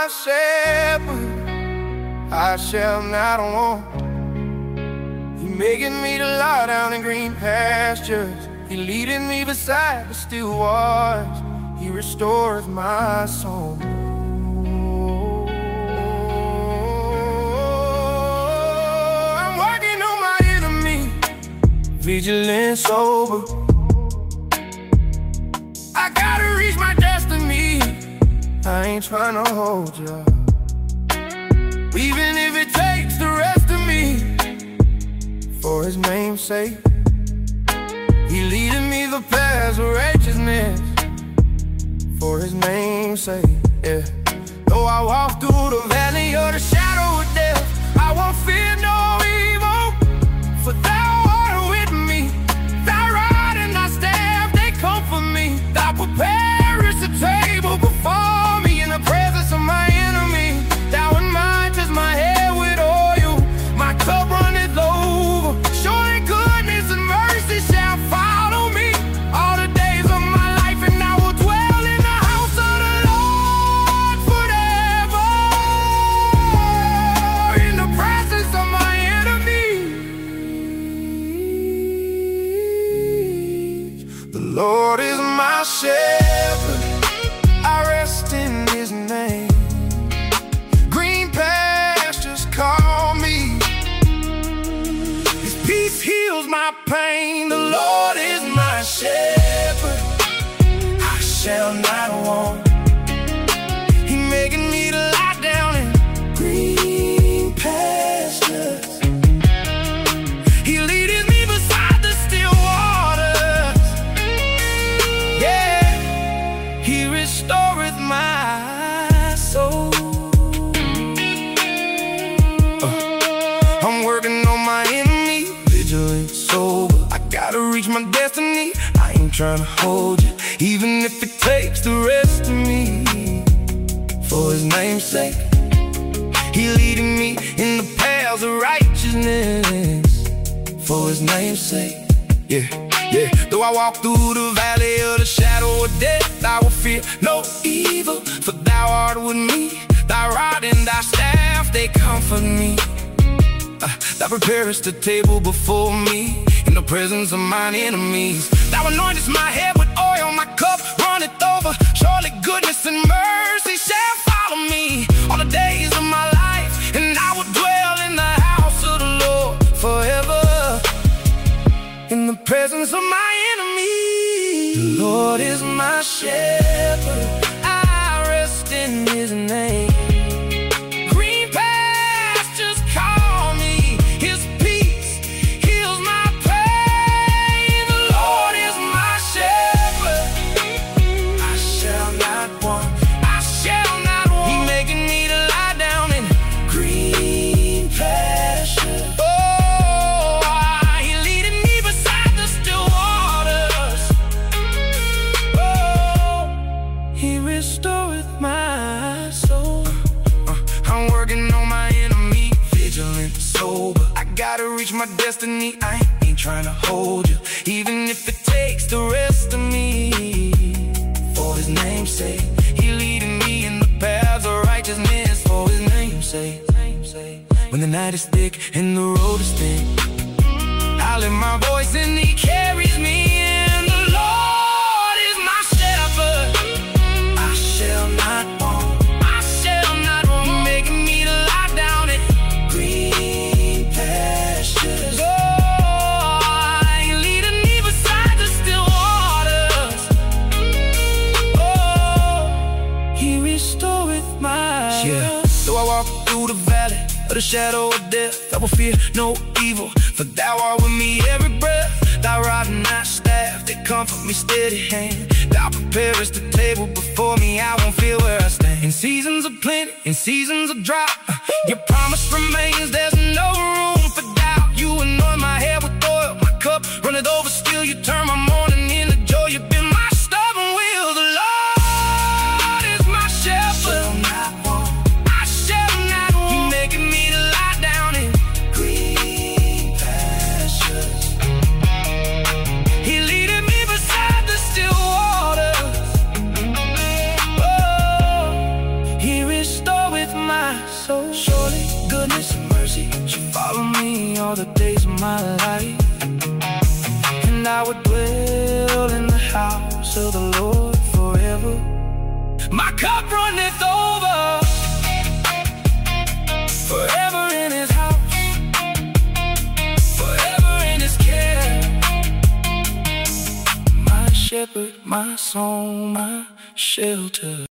my shepherd, I shall not want. He making me to lie down in green pastures. He leading me beside the still waters. He restoreth my soul. I'm working on my enemy, vigilant, sober. I gotta reach my destiny. I ain't tryna hold ya, even if it takes the rest of me. For his name's sake, he leading me the paths of righteousness. For his name's sake, yeah. Though I walk through the valley of the shadow of death, I won't fear no evil, for thou art with me. Thy rod and thy staff, they comfort me. Thou preparest a table before me in the presence of my enemy. Thou anointest my head with oil, my cup runneth over. Surely goodness and mercy shall follow me all the days of my life, and I will dwell in the house of the Lord forever, in the presence of my enemies. The Lord is my shepherd, I rest in his name. Green pastures call me, his peace heals my pain. The Lord is my shepherd, I shall not want. He making me to lie down in green pastures. He leading me beside the still waters. Yeah, he restoreth my soul. I'm working on my enemy, vigilant, sober. I gotta reach my destiny. I ain't tryna hold you, even if it takes the rest of me. For his name's sake, he leading me in the paths of righteousness. For his name's sake, yeah, yeah. Though I walk through the valley of the shadow of death, I will fear no evil, for thou art with me. Thy rod and thy staff, they comfort me. Thou preparest a table before me in the presence of mine enemies. Thou anointest my head with oil, my cup runneth over. Surely goodness and mercy shall follow me all the days of my life, and I will dwell in the house of the Lord forever, in the presence of my enemies. The Lord is my shepherd, I rest in his name. Gotta reach my destiny, I ain't tryna hold you, even if it takes the rest of me. For his name's sake, he leading me in the paths of righteousness. For his name's sake, when the night is thick and the road is thin, I lift my voice and he carries me in. The Lord is my shepherd, I shall not want. I shall not want. He making me to lie down in green pastures. Oh, he leading me beside the still waters. Oh, he restoreth my yeah. Though I walk through the valley of the shadow of death, I will fear no evil, for thou art with me every breath. Thy rod and thy staff, they comfort me steady hand. Thou preparest the table before me, I won't fear where I stand. In seasons of plenty, in seasons of drought, your promise remains, there's no room for doubt. You anoint my head with oil, my cup runneth over. Still you turn my mourning into joy. You've been my stubborn wheel. The Lord is my shepherd, I shall not want. He making me to lie down in green pastures. He leading me beside the still waters. Oh, he restored my life, and I would dwell in the house of the Lord forever. My cup runneth over, forever in His house, forever in His care. My shepherd, my song, my shelter.